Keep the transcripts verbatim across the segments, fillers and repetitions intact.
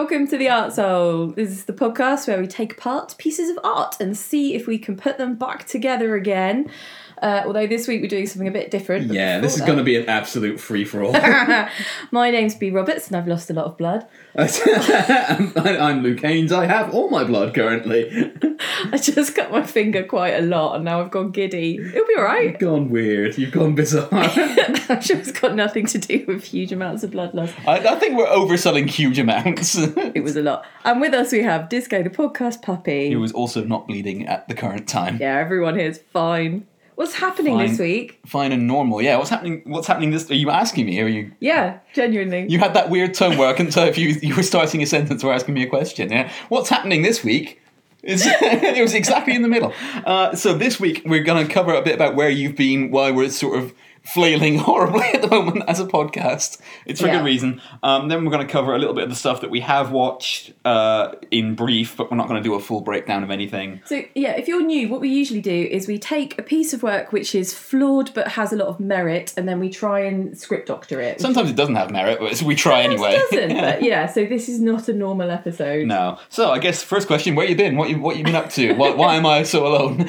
welcome to The Art Soul. This is the podcast where we take apart pieces of art and see if we can put them back together again. Uh, although this week we're doing something a bit different. Yeah, this is going to be an absolute free-for-all. My name's B. Roberts and I've lost a lot of blood. I'm Luke Haynes. I have all my blood currently. I just cut my finger quite a lot and now I've gone giddy. It'll be alright. You've gone weird. You've gone bizarre. I'm sure it's got nothing to do with huge amounts of blood loss. I, I think we're overselling huge amounts. It was a lot. And with us we have Disco, the podcast puppy. Who was also not bleeding at the current time. Yeah, everyone here is fine. What's happening Fine. this week? Fine and normal. Yeah, what's happening? What's happening this? Are you asking me? Or are you? Yeah, genuinely. You had that weird tone where I couldn't tell if you you were starting a sentence or asking me a question. Yeah. What's happening this week? It's, it was exactly in the middle. Uh, so this week we're going to cover a bit about where you've been, why we're sort of flailing horribly at the moment as a podcast. It's for Yeah. good reason. Um, then we're going to cover a little bit of the stuff that we have watched uh, in brief, but we're not going to do a full breakdown of anything. So, yeah, if you're new, what we usually do is we take a piece of work which is flawed but has a lot of merit, and then we try and script doctor it. Sometimes it doesn't have merit, but we try anyway. It doesn't, but yeah, so this is not a normal episode. No. So I guess first question, where you been? What you what you been up to? Why, why am I so alone?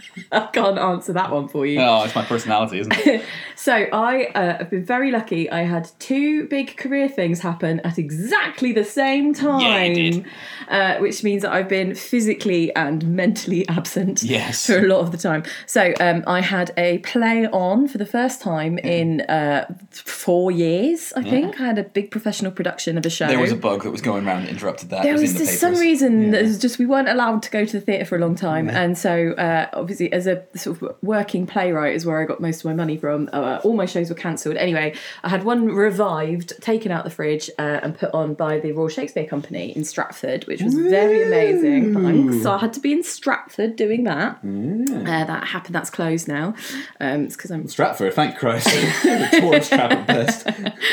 I can't answer that one for you. Oh, it's my personality, isn't it? So I uh, have been very lucky. I had two big career things happen at exactly the same time. Yeah, you did. Uh, which means that I've been physically and mentally absent Yes. for a lot of the time. So um, I had a play on for the first time in uh, four years, I think. I had a big professional production of a show. There was a bug that was going around that interrupted that. There It was, was in the just some papers. reason Yeah. that it was just we weren't allowed to go to the theatre for a long time, Yeah. and so uh, obviously as a sort of working playwright is where I got most of my money from. Uh, all my shows were cancelled. Anyway, I had one revived, taken out the fridge, uh, and put on by the Royal Shakespeare Company in Stratford, which was very amazing. Thanks. So I had to be in Stratford doing that. Uh, that happened. That's closed now. Um, it's because I'm Stratford, thank Christ. The tourist trap at best.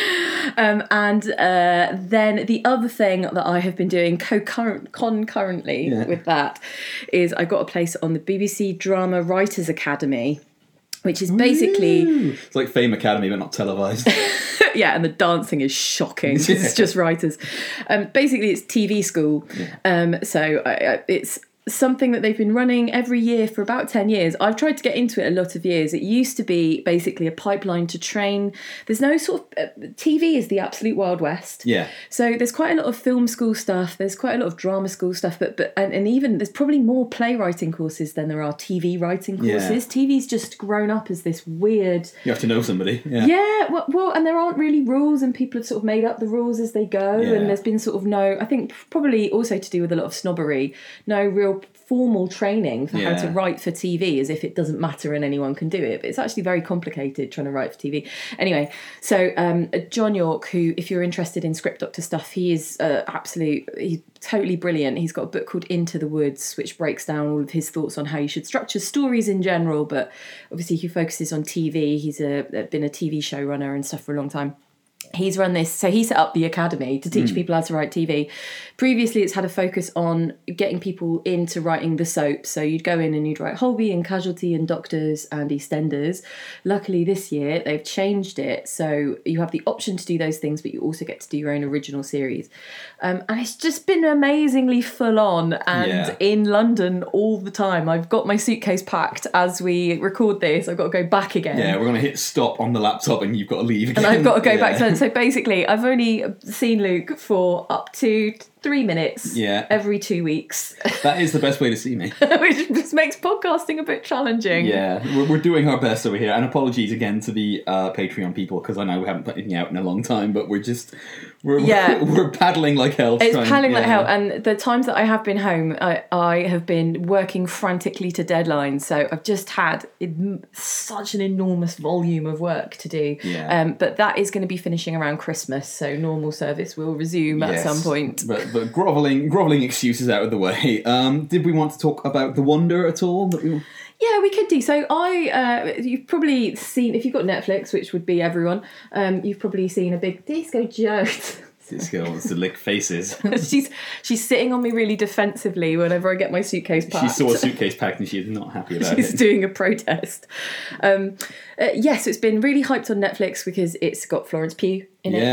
Um, and uh, then the other thing that I have been doing concurrent, concurrently Yeah. with that is I got a place on the B B C Drama Writers Academy, which is basically... It's like Fame Academy, but not televised. Yeah, and the dancing is shocking. It's just writers. Um, basically, it's T V school. Um, so I, I, it's something that they've been running every year for about ten years. I've tried to get into it a lot of years. It used to be basically a pipeline to train. There's no sort of... Uh, T V is the absolute Wild West. Yeah. So there's quite a lot of film school stuff. There's quite a lot of drama school stuff. But but and, and even there's probably more playwriting courses than there are T V writing courses. Yeah. T V's just grown up as this weird... You have to know somebody. Yeah. Yeah, well, well, and there aren't really rules, and people have sort of made up the rules as they go, Yeah. and there's been sort of no, I think probably also to do with a lot of snobbery, no real formal training for how Yeah. to write for T V, as if it doesn't matter and anyone can do it. But it's actually very complicated trying to write for T V. Anyway, so um, John York, who, if you're interested in script doctor stuff, he is uh, absolute, he's totally brilliant. He's got a book called Into the Woods, which breaks down all of his thoughts on how you should structure stories in general, but obviously he focuses on T V. He's a, been a T V showrunner and stuff for a long time. He's run this, so he set up the academy to teach Mm. people how to write T V. Previously, it's had a focus on getting people into writing the soap. So you'd go in and you'd write Holby and Casualty and Doctors and EastEnders. Luckily, this year, they've changed it. So you have the option to do those things, but you also get to do your own original series. Um, and it's just been amazingly full on and Yeah. in London all the time. I've got my suitcase packed as we record this. I've got to go back again. Yeah, we're going to hit stop on the laptop and you've got to leave again. And I've got to go Yeah. back to London. So basically, I've only seen Luke for up to three minutes Yeah. every two weeks, That is the best way to see me. which just makes podcasting a bit challenging. Yeah, we're, we're doing our best over here. And apologies again to the uh, Patreon people, because I know we haven't put anything out in a long time, but we're just... We're, Yeah. we're, we're paddling like hell. It's trying- paddling like yeah. hell, and the times that I have been home, I, I have been working frantically to deadlines. So I've just had it, such an enormous volume of work to do. Yeah. Um, but that is going to be finishing around Christmas, so normal service will resume at Yes, some point. But, but grovelling, grovelling excuses out of the way. Um, did we want to talk about The Wonder at all? That we... Yeah, we could do. So I, uh, you've probably seen, if you've got Netflix, which would be everyone, um, you've probably seen a big Disco joke. This girl wants to lick faces. she's she's sitting on me really defensively whenever I get my suitcase packed. She saw a suitcase packed and she is not happy about She's it. doing a protest. Um, uh, yes, it's been really hyped on Netflix because it's got Florence Pugh in Yeah. it.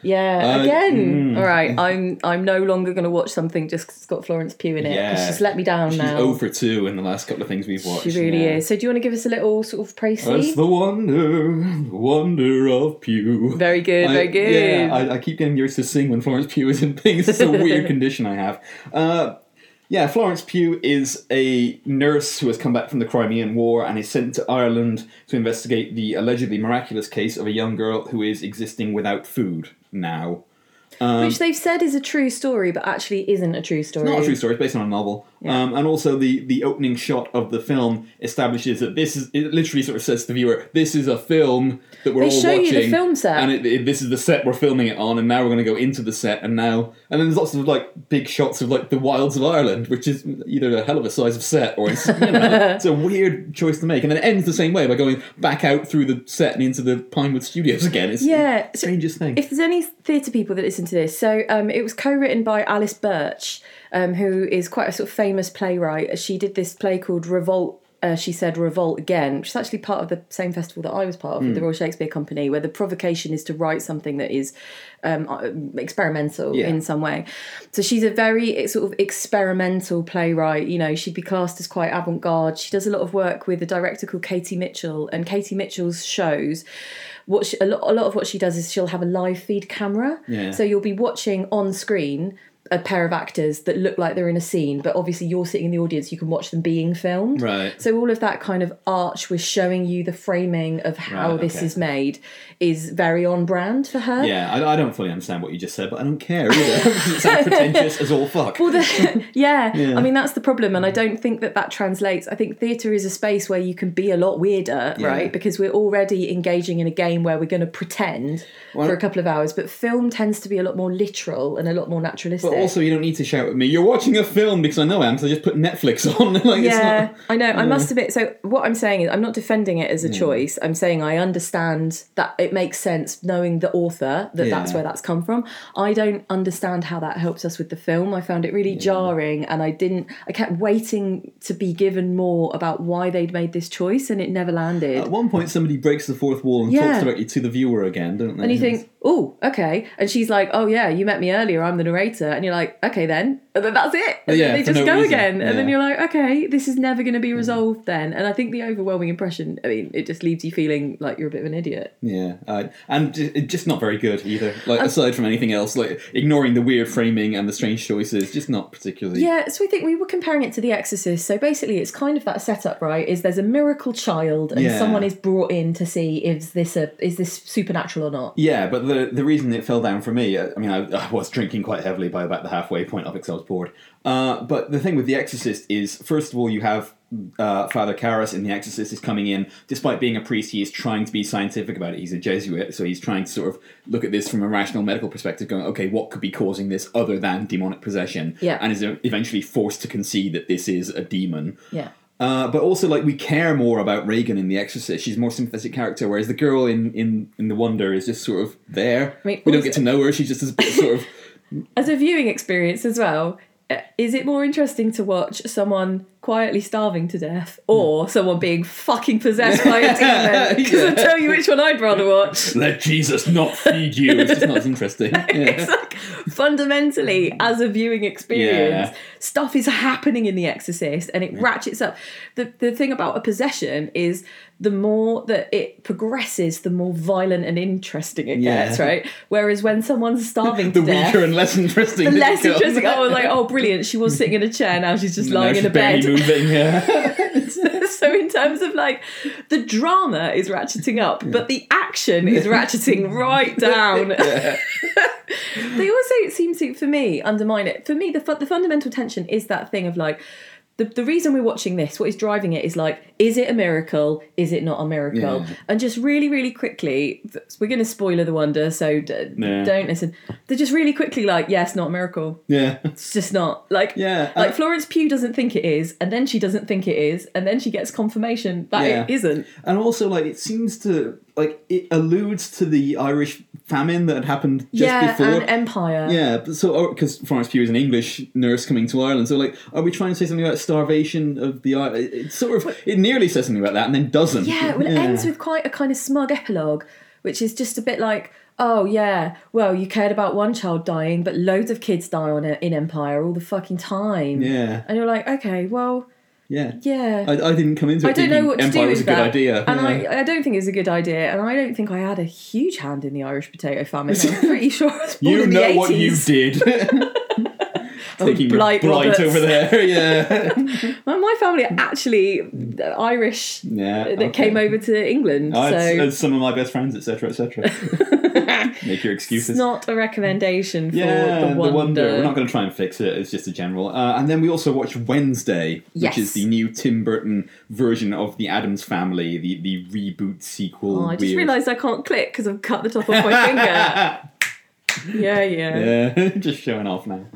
Yeah, Uh, again. mm. All right, I'm I'm no longer going to watch something just 'cause it's got Florence Pugh in it. 'Cause Yeah. she's let me down She's now. zero for two in the last couple of things we've watched. She really yeah. is. So do you want to give us a little sort of That's précis? the wonder, the wonder of Pugh. Very good, I- very good. Yeah, I, I keep getting used to sing when Florence Pugh is in things. It's a weird condition I have. Uh, yeah, Florence Pugh is a nurse who has come back from the Crimean War and is sent to Ireland to investigate the allegedly miraculous case of a young girl who is existing without food now. Um, Which they've said is a true story, but actually isn't a true story. Not a true story. It's based on a novel, Yeah. um, and also the the opening shot of the film establishes that this is. It literally sort of says to the viewer, "This is a film that we're They all show you watching." the film set. and it, it, this is the set we're filming it on, and now we're going to go into the set, and now and then there's lots of like big shots of like the wilds of Ireland, which is either a hell of a size of set or it's you know, it's a weird choice to make, and then it ends the same way by going back out through the set and into the Pinewood Studios again. It's Yeah, the so strangest thing. If there's any theatre people that listen to this, so um, it was co-written by Alice Birch, um, who is quite a sort of famous playwright. She did this play called Revolt. Uh, she said Revolt Again, which is actually part of the same festival that I was part of, Mm. with the Royal Shakespeare Company, where the provocation is to write something that is um, uh, experimental Yeah. in some way. So she's a very eh, sort of experimental playwright. You know, she'd be classed as quite avant-garde. She does a lot of work with a director called Katie Mitchell, and Katie Mitchell's shows. What she, a, lot, a lot of what she does is she'll have a live feed camera. Yeah. So you'll be watching on screen a pair of actors that look like they're in a scene, but obviously you're sitting in the audience, you can watch them being filmed. Right. So all of that kind of arch with showing you the framing of how Right, this okay. is made is very on brand for her. Yeah, I, I don't fully understand what you just said, but I don't care either. Because it sounds pretentious as all fuck. Well, the, yeah, Yeah. I mean, that's the problem. And I don't think that that translates. I think theatre is a space where you can be a lot weirder, Yeah. right? Because we're already engaging in a game where we're going to pretend Well- for a couple of hours. But film tends to be a lot more literal and a lot more naturalistic. But also, you don't need to shout at me, "You're watching a film," because I know I am, so I just put Netflix on. like, it's Yeah, not, I know. I must admit. So what I'm saying is, I'm not defending it as a choice. I'm saying I understand that it makes sense knowing the author that that's Yeah. where that's come from. I don't understand how that helps us with the film. I found it really jarring, and I didn't. I kept waiting to be given more about why they'd made this choice, and it never landed. At one point, somebody breaks the fourth wall and Yeah. talks directly to the viewer again, don't they? And you think, oh, okay. And she's like, oh, yeah, you met me earlier. I'm the narrator. And you're like, okay, then. And then that's it. And Yeah, then they for just no go reason. again. And then Yeah. you're like, okay, this is never going to be resolved then. And I think the overwhelming impression, I mean, it just leaves you feeling like you're a bit of an idiot. Yeah, uh, and ju- it's just not very good either. Like Um, aside from anything else, like ignoring the weird framing and the strange choices, just not particularly. Yeah, so we think we were comparing it to The Exorcist. So basically, it's kind of that setup, right? Is there's a miracle child, and Yeah. someone is brought in to see is this a is this supernatural or not? Yeah, but the the reason it fell down for me, I mean, I, I was drinking quite heavily by about the halfway point of it because I was bored. Uh, but the thing with The Exorcist is, first of all, you have uh, Father Karras in The Exorcist is coming in. Despite being a priest, he is trying to be scientific about it. He's a Jesuit, so he's trying to sort of look at this from a rational medical perspective, going, okay, what could be causing this other than demonic possession? Yeah. And is eventually forced to concede that this is a demon. Yeah. Uh, but also, like, we care more about Reagan in The Exorcist. She's a more sympathetic character, whereas the girl in, in, in The Wonder is just sort of there. I mean, we don't also- get to know her. She's just a bit sort of... As a viewing experience as well, uh, is it more interesting to watch someone quietly starving to death or someone being fucking possessed by a demon? Because I'll tell you which one I'd rather watch. Let Jesus not feed you. It's just not as interesting. Yeah. It's like fundamentally, as a viewing experience, Yeah. stuff is happening in The Exorcist and it ratchets up. The the thing about a possession is the more that it progresses, the more violent and interesting it Yeah. gets, right? Whereas when someone's starving The to death, weaker and less interesting. the it less becomes. interesting. Oh, like oh, brilliant! She was sitting in a chair. Now she's just Now lying she's in a barely bed. moving, yeah. So in terms of like the drama is ratcheting up, but the action is ratcheting right down. Yeah. They also seem to, for me, undermine it. For me, the fu- the fundamental tension is that thing of like. The, the reason we're watching this, what is driving it is like, is it a miracle? Is it not a miracle? Yeah. And just really, really quickly, we're going to spoiler The Wonder, so d- Yeah. don't listen. They're just really quickly like, yes, not a miracle. Yeah. It's just not. Like, Yeah, like uh, Florence Pugh doesn't think it is, and then she doesn't think it is, and then she gets confirmation that Yeah. it isn't. And also, like, it seems to, like, it alludes to the Irish famine that had happened just yeah, before. and Empire. Yeah, but so because Florence Pugh is an English nurse coming to Ireland, so like, are we trying to say something about starvation of the? I- It sort of it nearly says something about that, and then doesn't. Yeah, well, it ends with quite a kind of smug epilogue, which is just a bit like, oh yeah, well, you cared about one child dying, but loads of kids die on it in Empire all the fucking time. Yeah. And you're like, okay, well, yeah. Yeah. I, I didn't come into it I don't thinking know what to Empire do was with a good that. idea. And yeah. I, I don't think it's a good idea. And I don't think I had a huge hand in the Irish potato famine. I'm pretty sure I was born You in the know eighties. what you did. Taking Oh, Blight your blight Roberts. over there, yeah. Well, my family are actually Irish Yeah, that okay. came over to England. I so had, had some of my best friends, et cetera, et cetera. Make your excuses. it's not a recommendation for yeah, the wonder. We're not going to try and fix it. It's just a general. Uh, and then we also watched Wednesday, Yes. which is the new Tim Burton version of the Addams Family, the, the reboot sequel. Oh, I just weird. realised I can't click because I've cut the top off my finger. Yeah, yeah. Yeah, just showing off now.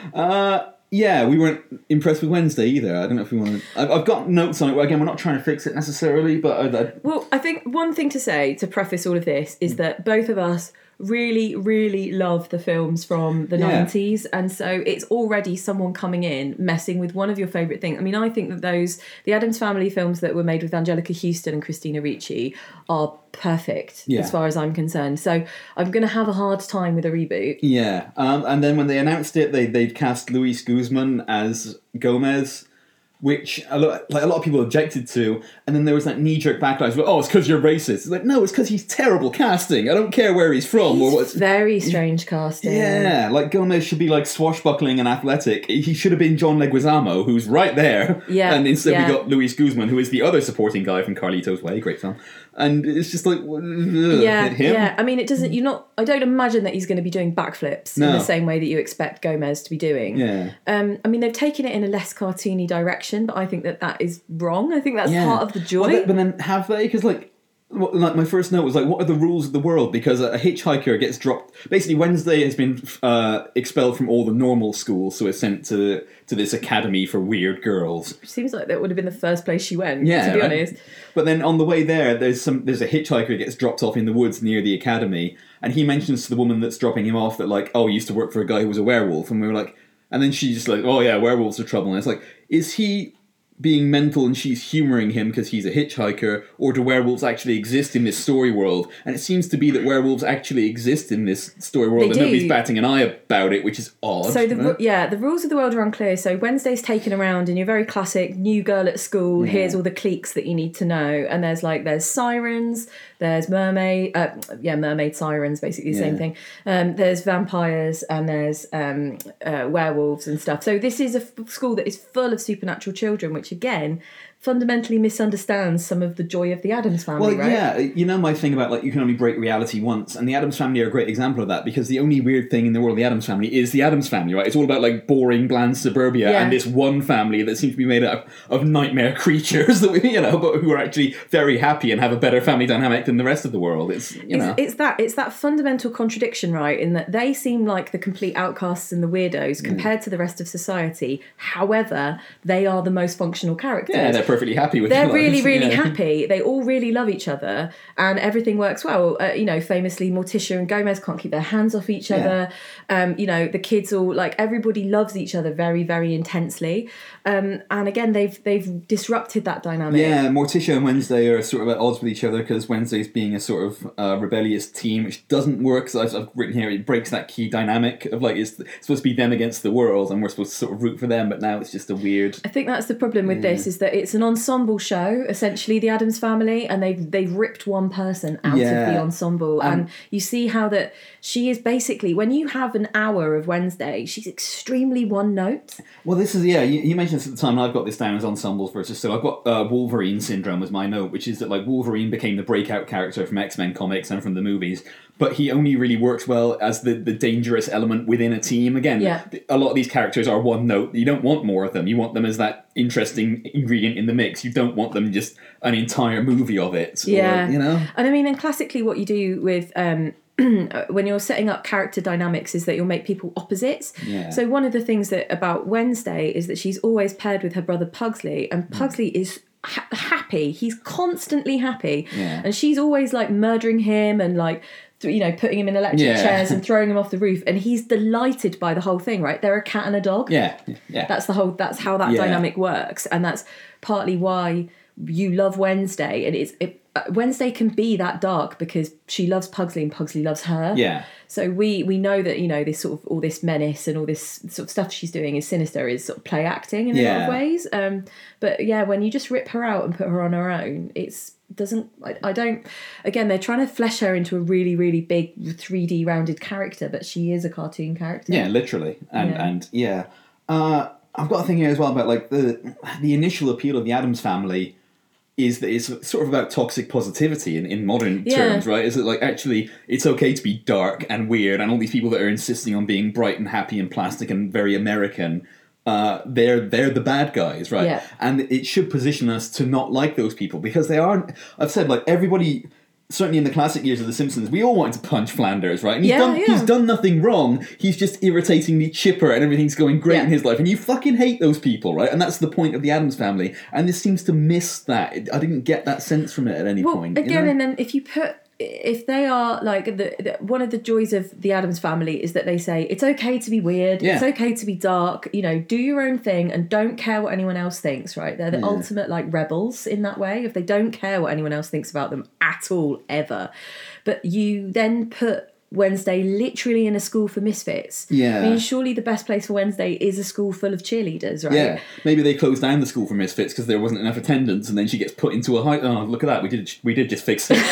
Uh, yeah, we weren't impressed with Wednesday either. I don't know if we want to... I've, I've got notes on it. Again, we're not trying to fix it necessarily, but... I, I, Well, I think one thing to say to preface all of this is that both of us really, really love the films from the Yeah. nineties, and so it's already someone coming in messing with one of your favourite things. I mean, I think that those the Addams Family films that were made with Angelica Houston and Christina Ricci are perfect Yeah. as far as I'm concerned. So I'm going to have a hard time with a reboot. yeah, um, and then when they announced it, they, they'd cast Luis Guzman as Gomez, which a lot, like a lot of people objected to, and then there was that knee-jerk backlash. Oh, it's because you're racist. It's like, no, it's because he's terrible casting. I don't care where he's from or what's. Very strange casting. Yeah, like Gomez should be like swashbuckling and athletic. He should have been John Leguizamo, who's right there. Yeah, and instead yeah. we got Luis Guzman, who is the other supporting guy from Carlito's Way, great film. And it's just like, ugh, Yeah, him. yeah. I mean, it doesn't. You're not. I don't imagine that he's going to be doing backflips No. in the same way that you expect Gomez to be doing. Yeah. Um. I mean, they've taken it in a less cartoony direction, but I think that that is wrong. I think that's Yeah. part of the joy. Well, th- but then have they? Because like, what, like my first note was like, what are the rules of the world? Because a, a hitchhiker gets dropped. Basically, Wednesday has been uh, expelled from all the normal schools, so is sent to to this academy for weird girls. Seems like that would have been the first place she went. Yeah, to be right? honest. But then on the way there, there's some there's a hitchhiker who gets dropped off in the woods near the academy, and he mentions to the woman that's dropping him off that like, oh, he used to work for a guy who was a werewolf, and we were like, and then she's just like, oh yeah, werewolves are trouble, and it's like, is he being mental and she's humouring him because he's a hitchhiker, or do werewolves actually exist in this story world? And it seems to be that werewolves actually exist in this story world, They and do. nobody's batting an eye about it, which is odd. So the right? ru- yeah, the rules of the world are unclear. So Wednesday's taken around, and you're very classic new girl at school. Yeah. Here's all the cliques that you need to know, and there's like there's sirens, there's mermaid, uh, yeah, mermaid sirens, basically the same Yeah. thing. Um, there's vampires, and there's um, uh, werewolves and stuff. So this is a f- school that is full of supernatural children, which again fundamentally misunderstands some of the joy of the Addams Family. Well, right? yeah, you know my thing about like you can only break reality once, and the Addams Family are a great example of that, because the only weird thing in the world of the Addams Family is the Addams Family, right? It's all about like boring, bland suburbia, Yeah. and this one family that seems to be made up of nightmare creatures that we, you know, but who are actually very happy and have a better family dynamic than the rest of the world. It's you know, It's, it's that it's that fundamental contradiction, right? In that they seem like the complete outcasts and the weirdos compared to the rest of society. However, they are the most functional characters. yeah, they're perfectly happy with They're their really, lives, really yeah. happy. They all really love each other, and everything works well. Uh, you know, famously, Morticia and Gomez can't keep their hands off each Yeah. other. Um, you know, the kids all like everybody loves each other very, very intensely. Um, and again, they've they've disrupted that dynamic. Yeah, Morticia and Wednesday are sort of at odds with each other because Wednesday's being a sort of uh, rebellious team, which doesn't work. So I've, I've written here, it breaks that key dynamic of like it's, it's supposed to be them against the world, and we're supposed to sort of root for them, but now it's just a weird. I think that's the problem with this, is that it's an ensemble show, essentially, the Addams Family, and they've they've ripped one person out Yeah. of the ensemble. Um, and you see how that she is basically, when you have an hour of Wednesday, she's extremely one note. Well, this is, yeah, you, you mentioned this at the time, and I've got this down as ensembles versus, so I've got uh, Wolverine syndrome as my note, which is that like Wolverine became the breakout character from X-Men comics and from the movies, but he only really works well as the, the dangerous element within a team. Again, Yeah. a lot of these characters are one note. You don't want more of them. You want them as that interesting ingredient in the mix. You don't want them just an entire movie of it. or, Yeah. you know? And I mean, and classically what you do with... Um, when you're setting up character dynamics is that you'll make people opposites. Yeah. So one of the things that about Wednesday is that she's always paired with her brother Pugsley, and Pugsley is ha- happy. He's constantly happy. Yeah. And she's always like murdering him and like th- you know, putting him in electric Yeah. chairs and throwing him off the roof, and he's delighted by the whole thing, right? They're a cat and a dog. Yeah, yeah. That's the whole that's how that Yeah. dynamic works, and that's partly why you love Wednesday. And it's it, Wednesday can be that dark because she loves Pugsley and Pugsley loves her. Yeah. So we we know that, you know, this sort of all this menace and all this sort of stuff she's doing is sinister, is sort of play acting in a lot Yeah. of ways. Um, but yeah, when you just rip her out and put her on her own, it's doesn't I, I don't again they're trying to flesh her into a really really big three D rounded character, but she is a cartoon character. Yeah, literally. And Yeah. and yeah. Uh, I've got a thing here as well about like the the initial appeal of the Addams Family is that it's sort of about toxic positivity in, in modern Yeah. terms, right? Is it like actually it's okay to be dark and weird, and all these people that are insisting on being bright and happy and plastic and very American, uh, they're they're the bad guys, right? Yeah. And it should position us to not like those people because they aren't. I've said like everybody. Certainly in the classic years of The Simpsons, we all wanted to punch Flanders, right? And he's, Yeah, done, yeah. he's done nothing wrong. He's just irritatingly chipper and everything's going great Yeah. in his life. And you fucking hate those people, right? And that's the point of the Addams Family. And this seems to miss that. It- I didn't get that sense from it at any Well, point. you again, know? and then if you put, if they are like the, the one of the joys of the Addams Family is that they say it's okay to be weird, Yeah. it's okay to be dark, you know, do your own thing and don't care what anyone else thinks, right? They're the ultimate like rebels in that way. If they don't care what anyone else thinks about them at all ever, but you then put Wednesday literally in a school for misfits. Yeah. I mean, surely the best place for Wednesday is a school full of cheerleaders, right? Yeah, maybe they closed down the school for misfits because there wasn't enough attendance, and then she gets put into a high. Oh, look at that! We did, we did just fix it.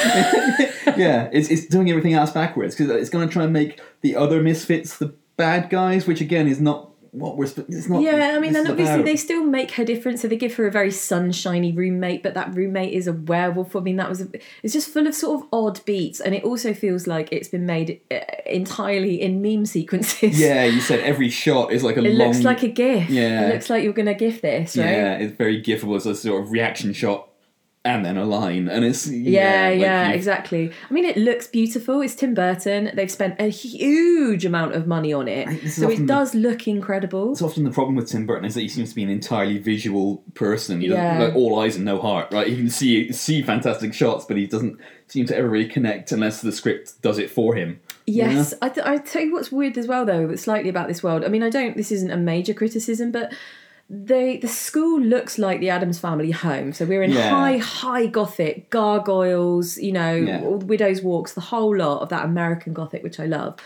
Yeah, it's it's doing everything else backwards because it's going to try and make the other misfits the bad guys, which again is not what we're. sp- It's not. Yeah, I mean, this and is obviously about. they still make her different. So they give her a very sunshiny roommate, but that roommate is a werewolf. I mean, that was a, it's just full of sort of odd beats, and it also feels like it's been made uh, entirely in meme sequences. Yeah, you said every shot is like a It long. looks like a GIF. Yeah. It looks like you're going to GIF this, right? Yeah, it's very gifable as a sort of reaction shot, and then a line, and it's Yeah, like yeah, you've- exactly. I mean, it looks beautiful. It's Tim Burton. They've spent a huge amount of money on it, This is so often it the- does look incredible. It's often the problem with Tim Burton is that he seems to be an entirely visual person. He doesn't Yeah. like all eyes and no heart, right? He can see see fantastic shots, but he doesn't seem to ever really connect unless the script does it for him. Yes, I, th- I tell you what's weird as well, though, but slightly about this world. I mean, I don't. This isn't a major criticism, but they the school looks like the Addams Family home. So we're in Yeah. high, high Gothic, gargoyles, you know, Yeah. all the Widow's Walks, the whole lot of that American Gothic, which I love.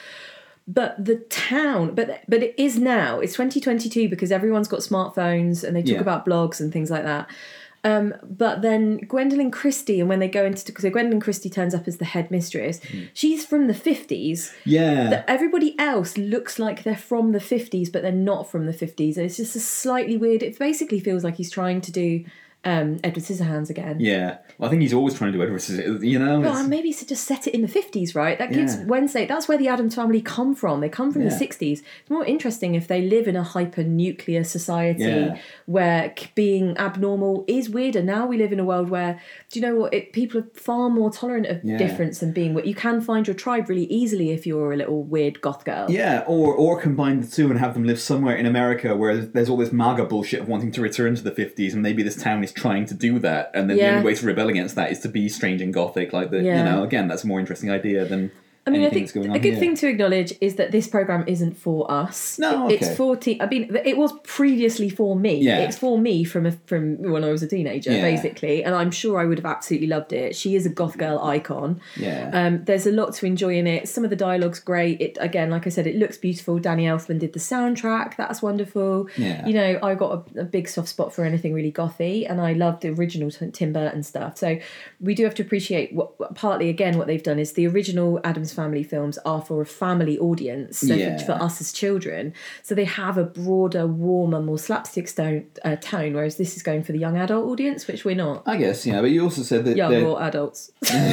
But the town, but but it is now. It's twenty twenty-two because everyone's got smartphones and they talk Yeah. about blogs and things like that. Um, but then Gwendolyn Christie, and when they go into so Gwendolyn Christie turns up as the headmistress. She's from the fifties. Yeah, That everybody else looks like they're from the fifties, but they're not from the fifties. And it's just a slightly weird. It basically feels like he's trying to do um, Edward Scissorhands again. yeah. Well, I think he's always trying to do Edward Scissorhands, you know. But it's- maybe to just set it in the fifties, right? That gives Yeah. Wednesday. That's where the Addams Family come from. They come from the Yeah. sixties. It's more interesting if they live in a hyper-nuclear society Yeah. where c- being abnormal is weirder. Now we live in a world where, do you know what? It, people are far more tolerant of Yeah. difference than being. You can find your tribe really easily if you're a little weird goth girl. Yeah, or or combine the two and have them live somewhere in America where there's all this MAGA bullshit of wanting to return to the fifties, and maybe this town is trying to do that, and then the Yeah. only way to rebel against that is to be strange and gothic, like the Yeah. you know. Again, that's a more interesting idea than I mean, I anything think that's going on a good here. thing to acknowledge is that this program isn't for us. No, It- it's okay. for te- I mean, it was previously for me. Yeah. It's for me from a, from when I was a teenager, Yeah. basically, and I'm sure I would have absolutely loved it. She is a goth girl icon. Yeah. Um, there's a lot to enjoy in it. Some of the dialogue's great. It again, like I said, it looks beautiful. Danny Elfman did the soundtrack. That's wonderful. Yeah. You know, I got a, a big soft spot for anything really gothy, and I love the original T- Tim Burton stuff. So we do have to appreciate what partly again what they've done is the original Addams Family films are for a family audience, so Yeah. for, for us as children. So they have a broader, warmer, more slapstick stone, uh, tone, whereas this is going for the young adult audience, which we're not. I guess, yeah, but you also said that Young that- or adults.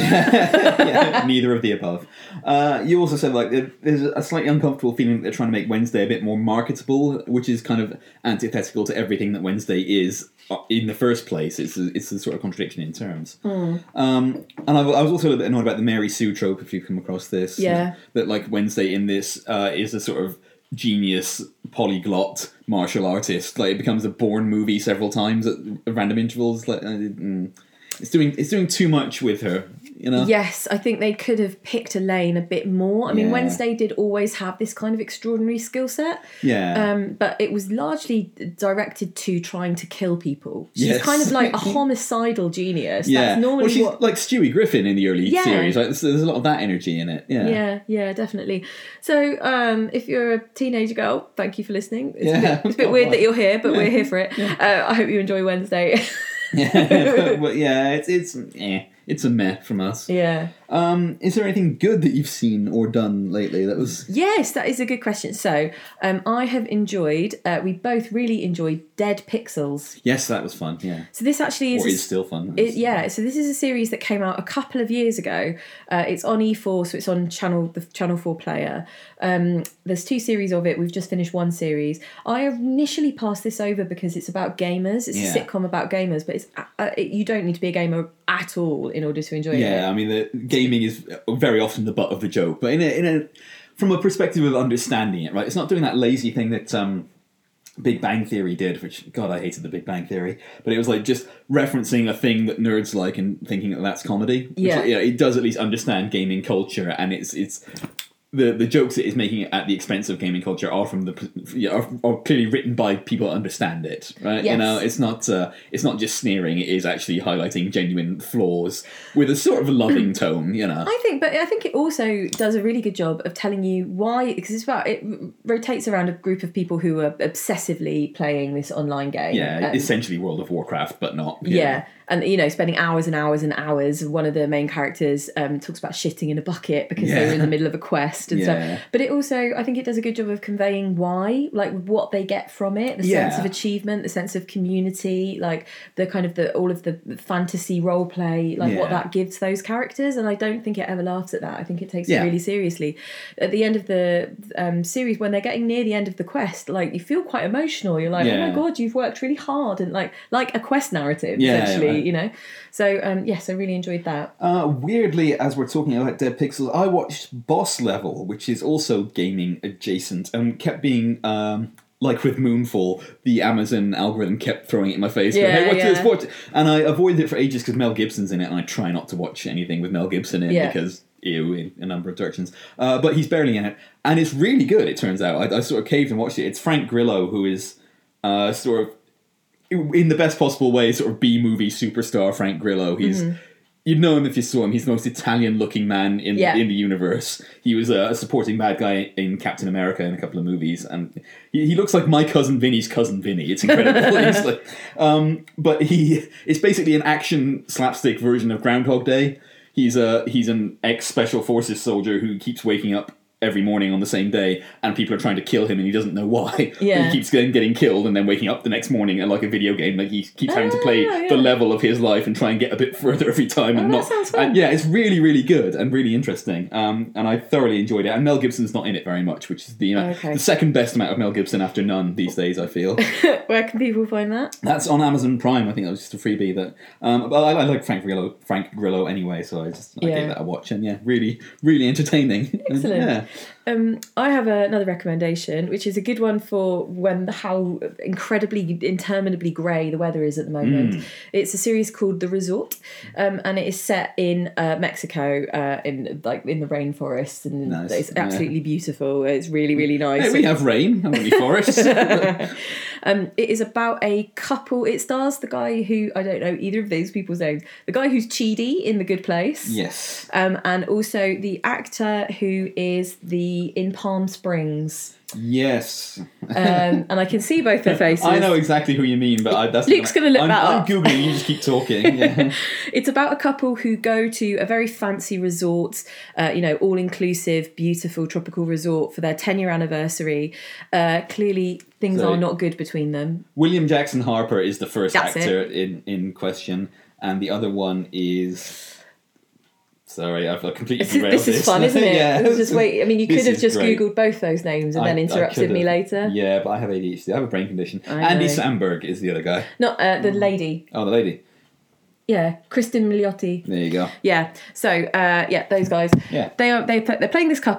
yeah, neither of the above. Uh, you also said like there- there's a slightly uncomfortable feeling that they're trying to make Wednesday a bit more marketable, which is kind of antithetical to everything that Wednesday is uh, in the first place. It's a, it's a sort of contradiction in terms. Hmm. Um, and I, I was also a little bit annoyed about the Mary Sue trope. If you've come across this, Yeah. that like Wednesday in this uh, is a sort of genius polyglot martial artist. Like it becomes a Bourne movie several times at random intervals. Like, uh, mm. it's doing it's doing too much with her. You know? Yes, I think they could have picked a lane a bit more. I mean, Yeah. Wednesday did always have this kind of extraordinary skill set. Yeah. Um, but it was largely directed to trying to kill people. She's Yes. kind of like a homicidal genius. yeah. That's normally well, she's what... like Stewie Griffin in the early Yeah. series. Right? There's, there's a lot of that energy in it. Yeah. Yeah, yeah, definitely. So, um, if you're a teenage girl, thank you for listening. It's, Yeah. a, bit, it's a bit weird that you're here, but we're here for it. Uh, I hope you enjoy Wednesday. yeah. But, but yeah, it's it's eh, it's a meh from us. Yeah. Um, is there anything good that you've seen or done lately that was? Yes, that is a good question. So, um, I have enjoyed. Uh, we both really enjoyed Dead Pixels. Yes, that was fun. Yeah. So this actually is. Or a- is still fun. It, yeah, so this is a series that came out a couple of years ago. Uh, it's on E four, so it's on channel the Channel four player. Um, there's two series of it. We've just finished one series. I initially passed this over because it's about gamers. It's Yeah. a sitcom about gamers, but it's uh, it, you don't need to be a gamer at all in order to enjoy it. Yeah, I mean, the gaming is very often the butt of the joke, but in a, in a from a perspective of understanding it, right? It's not doing that lazy thing that um, Big Bang Theory did, which God, I hated the Big Bang Theory, but it was like just referencing a thing that nerds like and thinking that that's comedy. Which, Yeah. yeah, it does at least understand gaming culture, and it's it's. The, the jokes it is making at the expense of gaming culture are from the yeah, are, are clearly written by people that understand it, right? You Yes. know, it's not uh, it's not just sneering; it is actually highlighting genuine flaws with a sort of loving tone. You know, I think, but I think it also does a really good job of telling you why, because it's about it rotates around a group of people who are obsessively playing this online game. yeah, Um, essentially World of Warcraft, but not. Yeah. And, you know, spending hours and hours and hours. One of the main characters um, talks about shitting in a bucket because they Yeah. were in the middle of a quest and Yeah. stuff. But it also, I think it does a good job of conveying why, like what they get from it, the Yeah. sense of achievement, the sense of community, like the kind of the all of the fantasy role play, like what Yeah. that gives those characters. And I don't think it ever laughs at that. I think it takes Yeah. it really seriously. At the end of the um, series, when they're getting near the end of the quest, like you feel quite emotional. You're like, oh Yeah. my God, you've worked really hard, and like like a quest narrative, Yeah, essentially, right. you know. So um, yes, I really enjoyed that. Uh, weirdly, as we're talking about Dead Pixels, I watched Boss Level, which is also gaming adjacent, and kept being um, like with Moonfall, the Amazon algorithm kept throwing it in my face. going, Yeah, hey, watch this, yeah. watch it. And I avoided it for ages because Mel Gibson's in it, and I try not to watch anything with Mel Gibson in Yeah. because ew in a number of directions. Uh, but he's barely in it, and it's really good. It turns out I, I sort of caved and watched it. It's Frank Grillo, who is uh, sort of in the best possible way, sort of B-movie superstar Frank Grillo. He's Mm-hmm. you'd know him if you saw him. He's the most Italian-looking man in Yeah. in the universe. He was a, a supporting bad guy in Captain America in a couple of movies, and he, he looks like my cousin Vinny's cousin Vinny. It's incredible. He's like, um, but he it's basically an action slapstick version of Groundhog Day. He's a he's an ex-special forces soldier who keeps waking up every morning on the same day, and people are trying to kill him, and he doesn't know why. Yeah. He keeps getting, getting killed, and then waking up the next morning, and like a video game, like he keeps having to play Oh, yeah. the level of his life and try and get a bit further every time. and that not, sounds fun. and yeah, it's really, really good and really interesting. Um, and I thoroughly enjoyed it. And Mel Gibson's not in it very much, which is the uh, Okay. the second best amount of Mel Gibson after none these days. I feel Where can people find that? that's on Amazon Prime. I think that was just a freebie. That, um, but I, I like Frank Grillo, Frank Grillo anyway, so I just I Yeah. gave that a watch, and yeah, really, really entertaining. Excellent. yeah. Um, I have another recommendation, which is a good one for when how incredibly, interminably grey the weather is at the moment. Mm. It's a series called The Resort, um, and it is set in uh, Mexico, uh, in like in the rainforest, and Nice, it's yeah. absolutely beautiful. It's really, really nice. Hey, we have rain, haven't we, forests? Um, it is about a couple. It stars the guy who, I don't know either of these people's names. The guy who's Chidi in The Good Place. Yes. Um, and also the actor who is the in Palm Springs. Yes. Um, and I can see both their faces. I know exactly who you mean, but I, that's Luke's gonna look I'm, that I'm up. googling. You just keep talking. Yeah. It's about a couple who go to a very fancy resort, uh, you know, all-inclusive, beautiful tropical resort for their ten-year anniversary. Uh, clearly, things So- are not good between them. William Jackson Harper is the first That's actor in, in question, and the other one is. Sorry, I've completely This is, derailed this is fun, isn't it? yeah. It was just wait. I mean, you This could have is just great. googled both those names and I- then I interrupted me could've. later. Yeah, but I have A D H D. I have a brain condition. I Andy know. Samberg is the other guy. Not uh, the lady. Oh, the lady. Yeah, Kristen Milioti. There you go. Yeah. So uh, yeah, those guys. Yeah. They are they they're playing this couple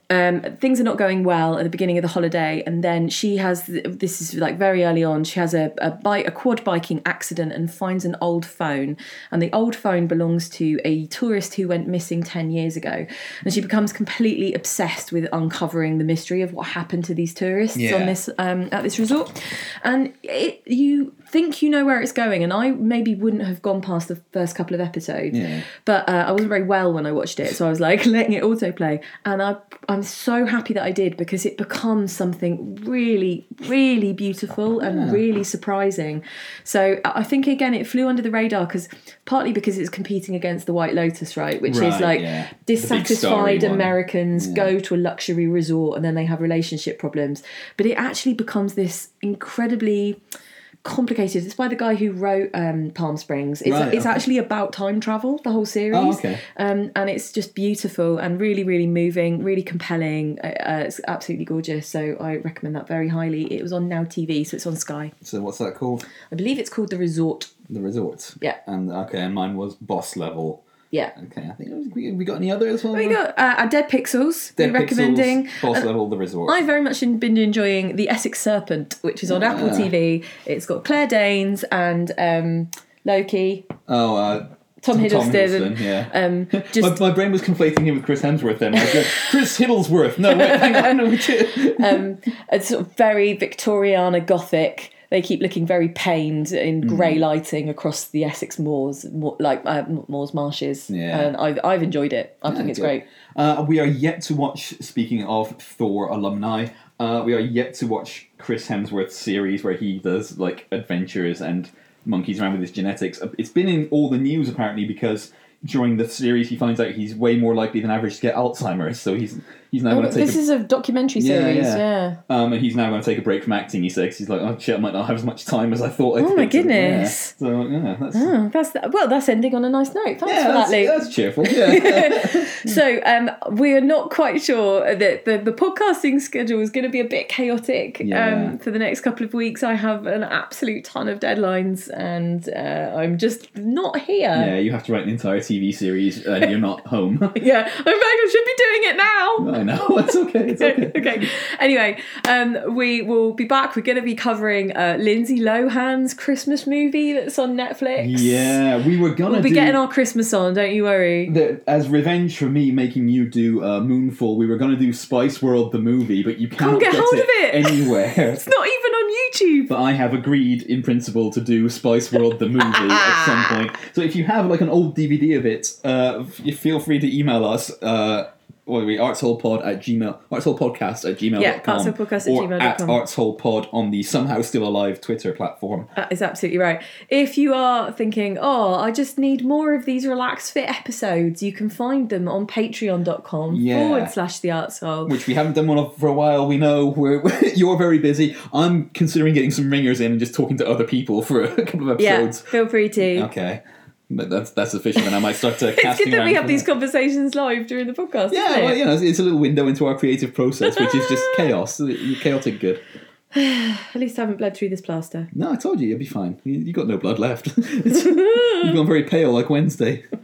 um, things are not going well at the beginning of the holiday, and then she has this is like very early on. She has a a, bike, a quad biking accident and finds an old phone, and the old phone belongs to a tourist who went missing ten years ago, and she becomes completely obsessed with uncovering the mystery of what happened to these tourists Yeah. on this um, at this resort, and it, you think you know where it's going, and I maybe wouldn't have gone past the first couple of episodes, Yeah. but uh, I wasn't very well when I watched it, so I was like letting it autoplay, and I I'm so happy that I did, because it becomes something really really beautiful and Yeah. really surprising. So I think again it flew under the radar, because partly because it's competing against the White Lotus, right, which Right, is like yeah. The big starry dissatisfied one. Americans Yeah. go to a luxury resort and then they have relationship problems, but it actually becomes this incredibly complicated. It's by the guy who wrote um, Palm Springs. It's, Right, it's okay. actually about time travel, the whole series. Oh, okay. Um, and it's just beautiful and really, really moving, really compelling. Uh, uh, it's absolutely gorgeous. So I recommend that very highly. It was on Now T V, so it's on Sky. So what's that called? I believe it's called The Resort. The Resort. Yeah. And okay, and mine was Boss Level. Yeah. Okay, I think it was, we, we got any other as well? We got uh, our Dead Pixels. Dead we're recommending. Pixels, Boss And Level, The Resort. I've very much been enjoying The Essex Serpent, which is on Ah. Apple T V. It's got Claire Danes and um, Loki, oh, uh, Tom Hiddleston. Hiddleston, yeah. Um, just my, my brain was conflating him with Chris Hemsworth then. Like, uh, Chris Hiddlesworth. No, wait, hang on. No, um, it's sort of very Victoriana Gothic. They keep looking very pained in grey lighting across the Essex moors, mo- like uh, moors marshes. Yeah. And I've I've enjoyed it. I think it's good. great. Uh, we are yet to watch, speaking of Thor alumni, uh, we are yet to watch Chris Hemsworth's series where he does like adventures and monkeys around with his genetics. It's been in all the news apparently because during the series he finds out he's way more likely than average to get Alzheimer's, so he's he's now Oh, going to take this a, is a documentary Yeah, series. yeah. Yeah. um, and he's now going to take a break from acting. He says he's like, oh shit, I might not have as much time as I thought. I Oh did. my So, goodness. Yeah. So yeah, that's Oh, that's the, well. That's ending on a nice note. Thanks yeah, for that's, that, Luke. that's cheerful. Yeah. So um, we're not quite sure that the, the podcasting schedule is going to be a bit chaotic Yeah. um, for the next couple of weeks. I have an absolute ton of deadlines, and uh, I'm just not here. yeah, you have to write an entire T V series and you're not home. Yeah, in fact, I should be doing it now. I know, it's okay, it's okay. Okay. Anyway, um, we will be back. We're going to be covering uh, Lindsay Lohan's Christmas movie that's on Netflix. Yeah, we were gonna We'll be do getting our Christmas on, don't you worry. the, as revenge for me making you do uh, Moonfall. We were gonna do Spice World the movie, but you can't, get hold of it. anywhere. It's not even on YouTube. But I have agreed in principle to do Spice World the movie at some point. So if you have like an old D V D of it, uh, f- feel free to email us. Uh, what are we? artsholepod at gmail, artsholepodcast at gmail Yeah, dot com, artsholepodcast at or gmail dot at com. artsholepod on the Somehow Still Alive Twitter platform. That is absolutely right. If you are thinking, oh, I just need more of these Relax Fit episodes, you can find them on patreon.com Yeah. forward slash the Art Soul. Which we haven't done one of for a while. We know we're, you're very busy. I'm considering getting some ringers in and just talking to other people for a couple of Yeah, episodes. feel free to. Okay, but that's that's sufficient, and I might start to. It's casting good that we around have for these that. conversations live during the podcast. Yeah, isn't it? well, you know, it's a little window into our creative process, which is just chaos, chaotic good. At least I haven't bled through this plaster. No, I told you, you'll be fine. You, you got no blood left. It's, you've gone very pale like Wednesday.